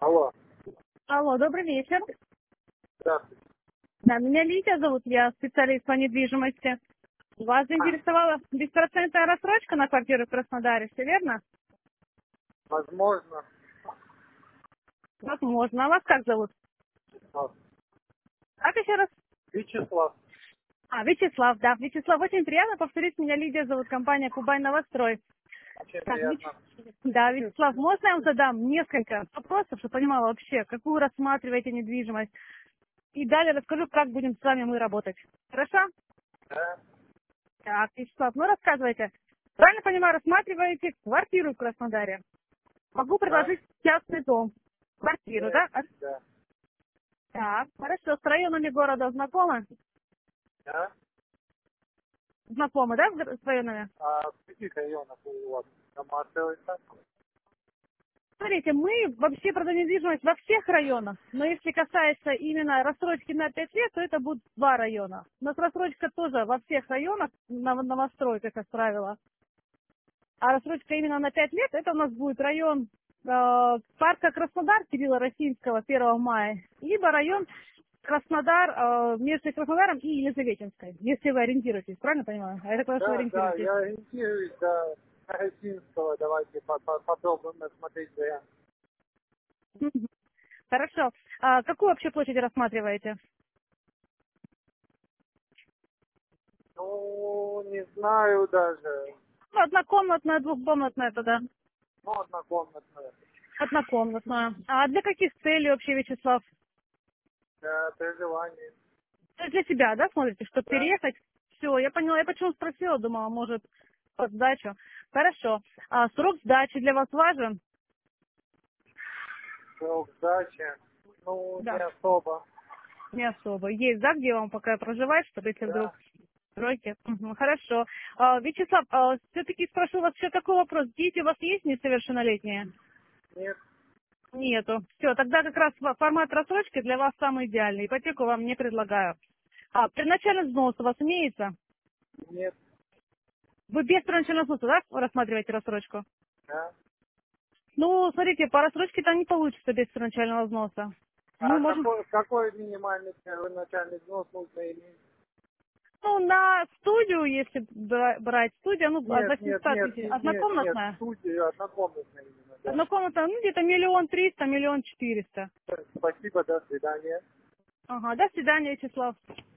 Алло, Алло, добрый вечер. здравствуйте. Да, меня Лидия зовут, я специалист по недвижимости. Вас заинтересовала беспроцентная рассрочка на квартиру в Краснодаре, все верно? Возможно. Возможно. А вас как зовут? А, Как еще раз? Вячеслав. Вячеслав, да. Вячеслав, очень приятно повторить, меня Лидия зовут, компания Кубань Новострой. Очень Так, приятно. Да, Вячеслав, можно я вам задам несколько вопросов, чтобы понимала вообще, какую рассматриваете недвижимость? И далее расскажу, как будем с вами мы работать. Хорошо? Да, Так, Вячеслав, ну рассказывайте. Правильно понимаю, рассматриваете квартиру в Краснодаре? Могу да, предложить частный дом. Квартиру, да, да? да, Так, хорошо. С районами города знакомы? да. Знакомы, да, с районами? А в каких районах у вас дома строятся? Смотрите, мы вообще продаем недвижимость во всех районах, но если касается именно рассрочки на 5 лет, то это будут 2 района. У нас рассрочка тоже во всех районах, на новостройках, как правило. А рассрочка именно на 5 лет, это у нас будет район парка Краснодар Кирилла Росинского 1 мая, либо район Краснодар, между Краснодаром и Елизаветинской, если вы ориентируетесь, правильно понимаю? А это потому что вы Да, да, ориентируетесь. я ориентируюсь до Росинского. Давайте попробуем рассмотреть вариант. Мгм. Хорошо. А какую вообще площадь рассматриваете? Ну, не знаю даже. Ну, однокомнатная, двухкомнатная тогда. Ну, однокомнатная. Однокомнатная. А для каких целей вообще, Вячеслав? Для проживания. То есть для себя, да, смотрите, чтобы Да. переехать? Все, я поняла. Я почему спросила, думала, может, под сдачу. Хорошо. А срок сдачи для вас важен? Срок сдачи. Ну, не Да. особо. Не особо. Есть, да, где вам пока проживать, чтобы если вдруг Да. сроки? Мгм, хорошо. Вячеслав, все-таки спрошу вас еще такой вопрос. Дети у вас есть несовершеннолетние? Нет, Нету. Все, тогда как раз формат рассрочки для вас самый идеальный. Ипотеку вам не предлагаю. Первоначальный взнос у вас имеется? нет. Вы без первоначального взноса, да, рассматриваете рассрочку? Да. Ну, смотрите, по рассрочке там не получится без первоначального взноса. Мы А можем, какой минимальный первоначальный взнос нужно иметь? ну, на студию, если брать студию, ну, от Нет, 800 тысяч. нет, Однокомнатная? студию однокомнатная именно, да. Однокомнатная, ну, где-то 1 300 000, 1 400 000. Спасибо, до свидания. Ага, до свидания, Вячеслав.